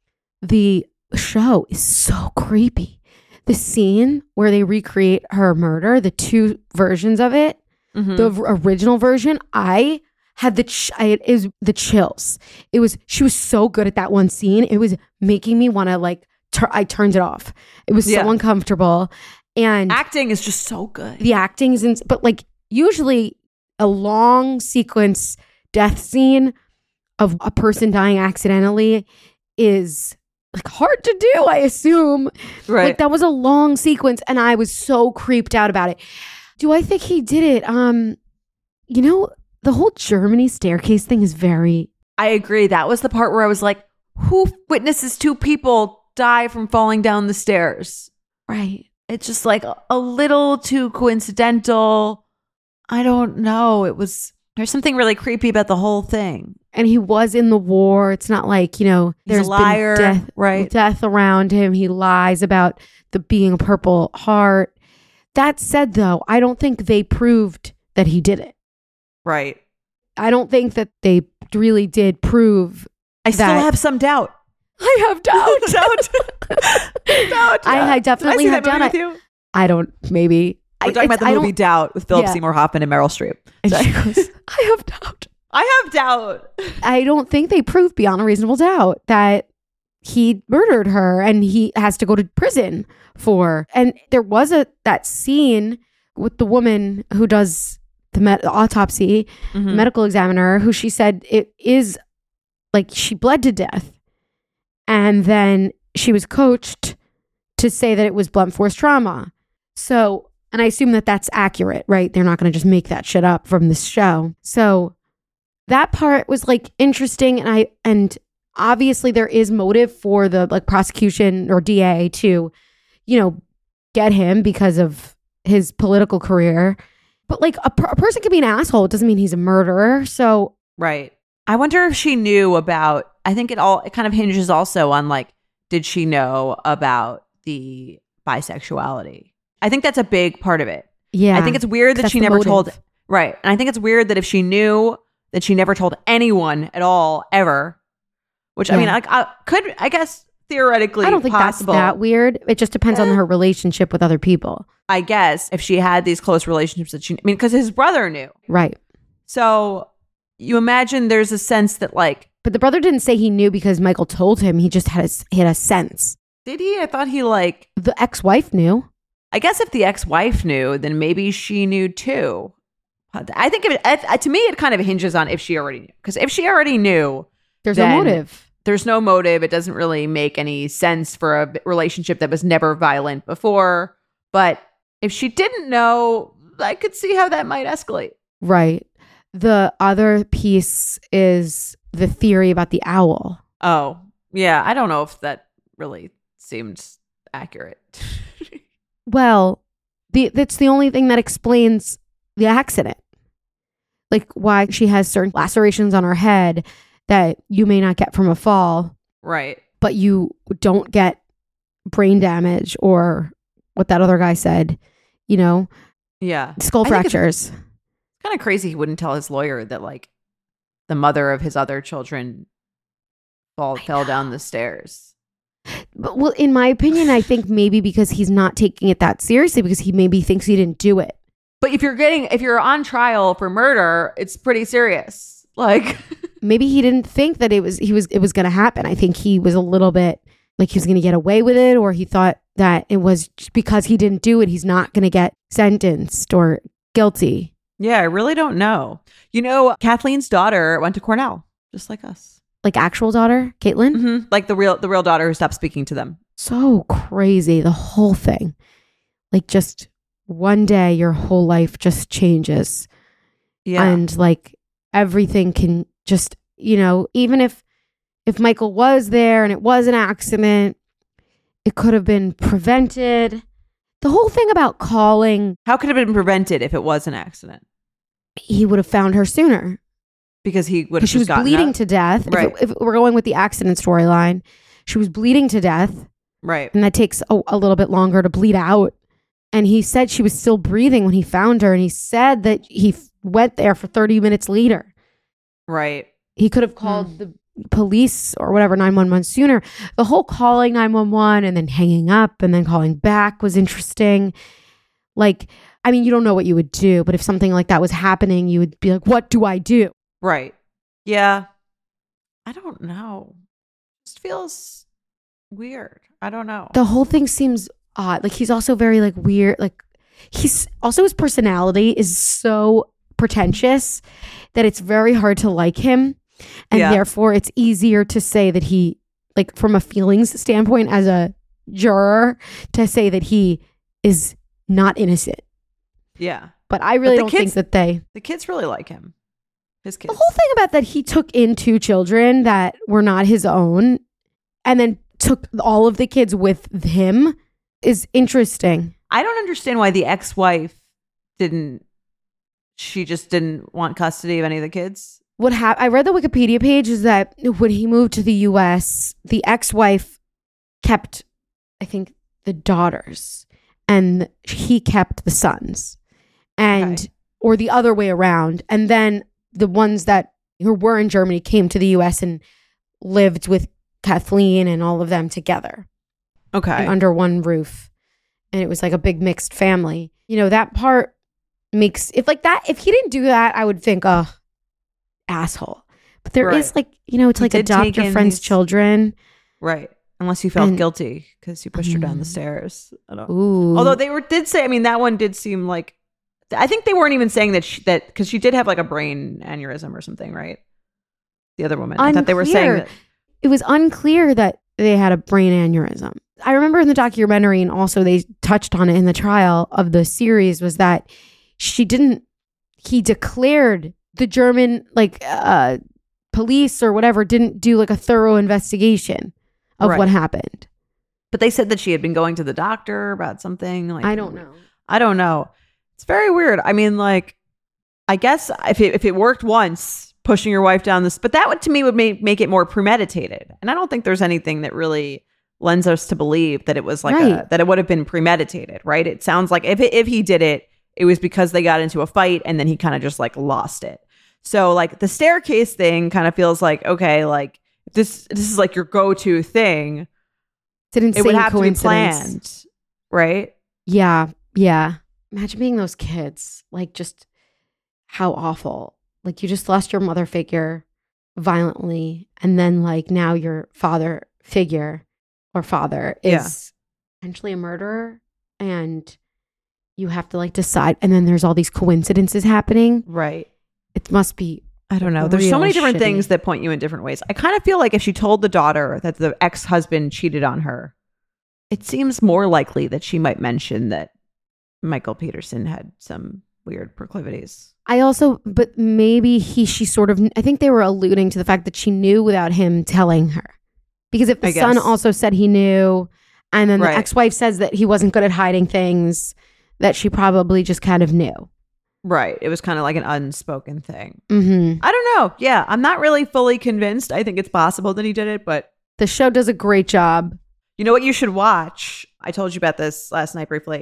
the show is so creepy. The scene where they recreate her murder, the two versions of it, Mm-hmm. the v- original version, I had the ch- I, it was the chills. It was she was so good at that one scene. It was making me want to like. Tur- I turned it off. It was Yeah. so uncomfortable, and Acting is just so good. the acting is, in- but like usually a long sequence death scene of a person dying accidentally is like hard to do. I assume, Right. like that was a long sequence, and I was so creeped out about it. Do I think he did it? Um, you know, the whole Germany staircase thing is very. I agree. That was the part where I was like, who witnesses two people die from falling down the stairs? Right. It's just like a, a little too coincidental. I don't know. It was, there's something really creepy about the whole thing. And he was in the war. It's not like, you know, He's a there's liar, been death, right? death around him. He lies about the being a Purple Heart. That said, though, I don't think they proved that he did it. Right. I don't think that they really did prove I still that- have some doubt. I have doubt. doubt. doubt. I, I definitely Did I see have that doubt. movie I, with you? I don't, maybe. We're I, talking about the I movie don't- Doubt with Philip Yeah. Seymour Hoffman and Meryl Streep. And Sorry. she goes, I have doubt. I have doubt. I don't think they proved beyond a reasonable doubt that he murdered her and he has to go to prison for. And there was a that scene with the woman who does the, med- the autopsy, Mhm. the medical examiner, who she said it is like she bled to death. And then she was coached to say that it was blunt force trauma. So, and I assume that that's accurate, right? They're not going to just make that shit up from this show. So that part was like interesting. And I, and obviously there is motive for the like prosecution or D A to, you know, get him because of his political career. But like a, per- a person can be an asshole. It doesn't mean he's a murderer. So Right. I wonder if she knew about, I think it all, it kind of hinges also on like, did she know about the bisexuality? I think that's a big part of it. yeah, I think it's weird that that's she the never motive. told, right. And I think it's weird that if she knew that she never told anyone at all, ever, which I mean, Yeah. I, I could, I guess theoretically I don't think possible. that's that weird. It just depends on Eh. her relationship with other people. I guess if she had these close relationships that she, I mean, because his brother knew. Right. So you imagine there's a sense that like, But the brother didn't say he knew because Michael told him. He just had a, he had a sense. did he? I thought he like, The ex-wife knew. I guess if the ex-wife knew, then maybe she knew too. I think it, I- to me, it kind of hinges on if she already knew. Because if she already knew, There's then no motive. There's no motive. It doesn't really make any sense for a relationship that was never violent before. But if she didn't know, I could see how that might escalate. Right. The other piece is the theory about the owl. Oh, yeah. I don't know if that really seemed accurate. Well, the that's the only thing that explains the accident. Like why she has certain lacerations on her head that you may not get from a fall, Right. but you don't get brain damage or what that other guy said, you know, Yeah. skull I think it's fractures. kind of crazy he wouldn't tell his lawyer that like the mother of his other children fall fell down the stairs. But, well, in my opinion, I think maybe because he's not taking it that seriously because he maybe thinks he didn't do it. But if you're getting if you're on trial for murder, it's pretty serious. Like Maybe he didn't think that it was he was it was going to happen. I think he was a little bit like he was going to get away with it, or he thought that it was just because he didn't do it, he's not going to get sentenced or guilty. yeah, I really don't know. You know, Kathleen's daughter went to Cornell, just like us. Like actual daughter, Caitlin. Mm-hmm. Like the real the real daughter who stopped speaking to them. So crazy, the whole thing. Like just one day your whole life just changes. Yeah. And like everything can just, you know, even if if Michael was there and it was an accident, it could have been prevented. The whole thing about calling, How could it have been prevented if it was an accident? he would have found her sooner Because he would have because she was just gotten bleeding up? to death. If Right. it- If, we're going with the accident storyline, she was bleeding to death, Right. and that takes a, a little bit longer to bleed out. And he said she was still breathing when he found her, and he said that he f- went there for thirty minutes later. Right. He could have called the police or whatever, nine one one sooner. The whole calling nine one one and then hanging up and then calling back was interesting. Like, I mean, you don't know what you would do, but if something like that was happening, you would be like, what do I do? Right. Yeah. I don't know. It just feels weird. I don't know. The whole thing seems odd. Like, he's also very, like, weird. Like, he's also, his personality is so pretentious that it's very hard to like him. And Yeah. therefore, it's easier to say that he, like, from a feelings standpoint as a juror, to say that he is not innocent. Yeah. But I really the don't kids- think that they... The kids really like him. His kids. The whole thing about that he took in two children that were not his own and then took all of the kids with him is interesting. I don't understand why the ex-wife didn't, she just didn't want custody of any of the kids. What hap- I read the Wikipedia page is that when he moved to the U S, the ex-wife kept, I think, the daughters and he kept the sons, and Okay. or the other way around. And then the ones that who were in Germany came to the U S and lived with Kathleen and all of them together. Okay. Under one roof. And it was like a big mixed family. You know, that part makes, if like that, if he didn't do that, I would think, oh, asshole. But there Right. is like, you know, it's He like did adopt take your in friend's these- children. Right. Unless you felt And- guilty because you pushed her down the Mm. stairs. I don't. Ooh. Although they were did say, I mean, that one did seem like. I think they weren't even saying that she, that because she did have like a brain aneurysm or something, right? The other woman. I thought they were saying Unclear. that. It was unclear that they had a brain aneurysm. I remember in the documentary, and also they touched on it in the trial of the series, was that she didn't, he declared the German like uh, police or whatever didn't do like a thorough investigation of Right. what happened. But they said that she had been going to the doctor about something. Like I don't know. I don't know. It's very weird. I mean, like, I guess if it, if it worked once, pushing your wife down this, but that would to me would make make it more premeditated. And I don't think there's anything that really lends us to believe that it was like a, Right. that it would have been premeditated, right? It sounds like if it, if he did it, it was because they got into a fight and then he kind of just like lost it. So like the staircase thing kind of feels like, okay, like this this is like your go-to thing. It's an insane It would have to be coincidence. planned, right? Yeah, yeah. Imagine being those kids, like just how awful. Like you just lost your mother figure violently, and then like now your father figure or father is Yeah. potentially a murderer, and you have to like decide. And then there's all these coincidences happening. Right. It must be. I don't know. There's so real many different shitty. things that point you in different ways. I kind of feel like if she told the daughter that the ex-husband cheated on her, it seems more likely that she might mention that Michael Peterson had some weird proclivities. I also, but maybe he, she sort of, I think they were alluding to the fact that she knew without him telling her. Because if the I son guess. also said he knew, and then Right. the ex-wife says that he wasn't good at hiding things, that she probably just kind of knew. Right. It was kind of like an unspoken thing. Mm-hmm. I don't know. Yeah. I'm not really fully convinced. I think it's possible that he did it, but The show does a great job. you know what you should watch? I told you about this last night briefly.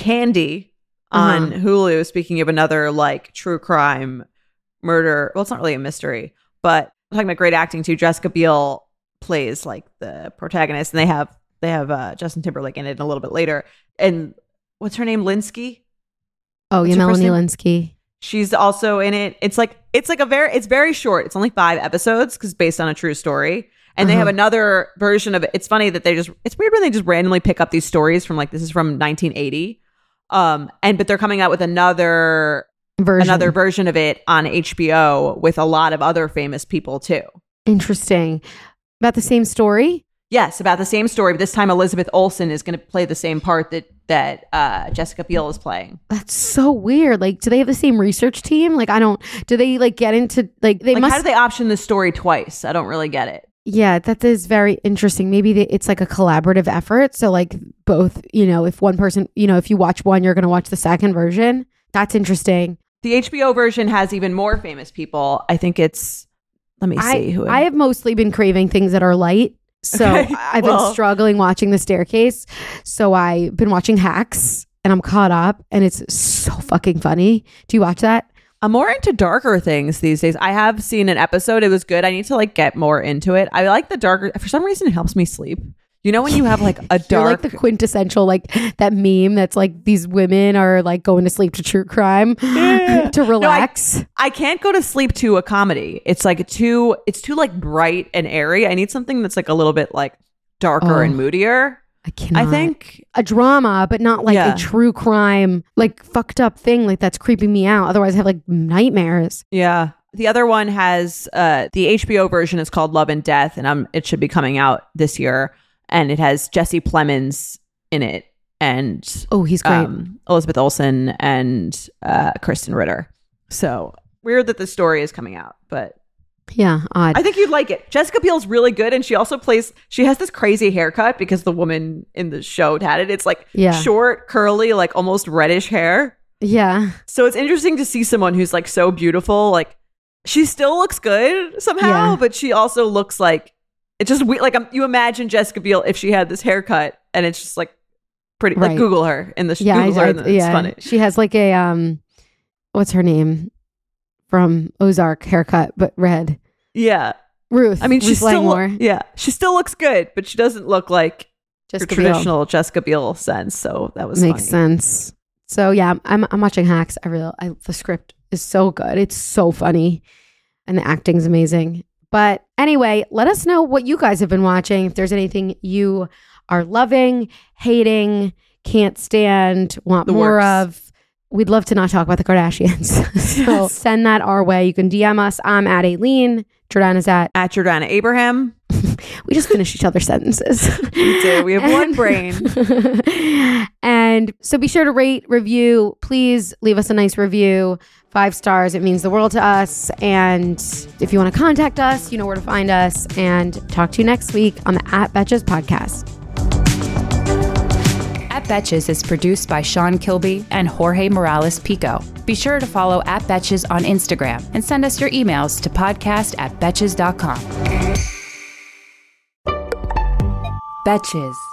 Candy on Uh-huh. Hulu. Speaking of another like true crime murder. Well, it's not really a mystery, but I'm talking about great acting too. Jessica Biel plays like the protagonist, and they have they have uh, Justin Timberlake in it a little bit later. And what's her name? Linsky. Oh, What's yeah, her first Melanie name? Linsky. She's also in it. It's like it's like a very it's very short. It's only five episodes because based on a true story. And they Uh-huh. have another version of it. It's funny that they just it's weird when they just randomly pick up these stories from like this is from nineteen eighty. Um and but they're coming out with another Version. another version of it on H B O with a lot of other famous people too. Interesting. About the same story? Yes, about the same story, but this time Elizabeth Olsen is going to play the same part that that uh, Jessica Biel is playing. That's so weird. Like, do they have the same research team? Like, I don't, do they like get into, like, they Like, must. how do they option the story twice? I don't really get it. Yeah, that is very interesting. Maybe they, it's like a collaborative effort. So like both, you know, if one person, you know, if you watch one, you're going to watch the second version. That's interesting. The H B O version has even more famous people. I think it's, let me see I, who. I have mostly been craving things that are light. So Okay, I've well- been struggling watching The Staircase. So I've been watching Hacks and I'm caught up and it's so fucking funny. Do you watch that? I'm more into darker things these days. I have seen an episode. It was good. I need to like get more into it. I like the darker. For some reason, it helps me sleep. You know, when you have like a You're dark. like the quintessential, like that meme that's like these women are like going to sleep to true crime Yeah. to relax. I can't go to sleep to a comedy. It's like too. It's too like bright and airy. I need something that's like a little bit like darker Oh. and moodier. I cannot. I think. a drama, but not like Yeah. a true crime, like fucked up thing, like that's creeping me out. Otherwise, I have like nightmares. Yeah. The other one has uh the H B O version is called Love and Death, and um it should be coming out this year. And it has Jesse Plemons in it, and Oh, he's great. um, Elizabeth Olsen and uh, Kristen Ritter. So weird that the story is coming out, but yeah, odd. I think you'd like it. Jessica Biel's really good, and she also plays. She has this crazy haircut because the woman in the show had it. It's like Yeah. short, curly, like almost reddish hair. yeah, So it's interesting to see someone who's like so beautiful. Like she still looks good somehow, Yeah. but she also looks like it's just weird. Like um, you imagine Jessica Biel if she had this haircut, and it's just like pretty. Like Right. Google her in the yeah, Google I- her. I- in the, yeah. It's funny. She has like a um, what's her name? from Ozark haircut, but red. Yeah. Ruth. I mean, she Ruth still Langmore. lo- yeah, she still looks good, but she doesn't look like Jessica your Biel. traditional Jessica Biel sense. So that was Makes funny. sense. So yeah, I'm I'm watching Hacks. I really I, the script is so good. It's so funny, and the acting's amazing. But anyway, let us know what you guys have been watching. If there's anything you are loving, hating, can't stand, want The more works. of. We'd love to not talk about the Kardashians. So Yes. send that our way. You can D M us. I'm at Aileen. Jordana's at. At Jordana Abraham. We just finish each other's sentences. We do. We have one brain. And so be sure to rate, review. Please leave us a nice review. Five stars. It means the world to us. And if you want to contact us, you know where to find us. And talk to you next week on the At Betches podcast. At Betches is produced by Sean Kilby and Jorge Morales Pico. Be sure to follow At Betches on Instagram and send us your emails to podcast at betches dot com. Betches.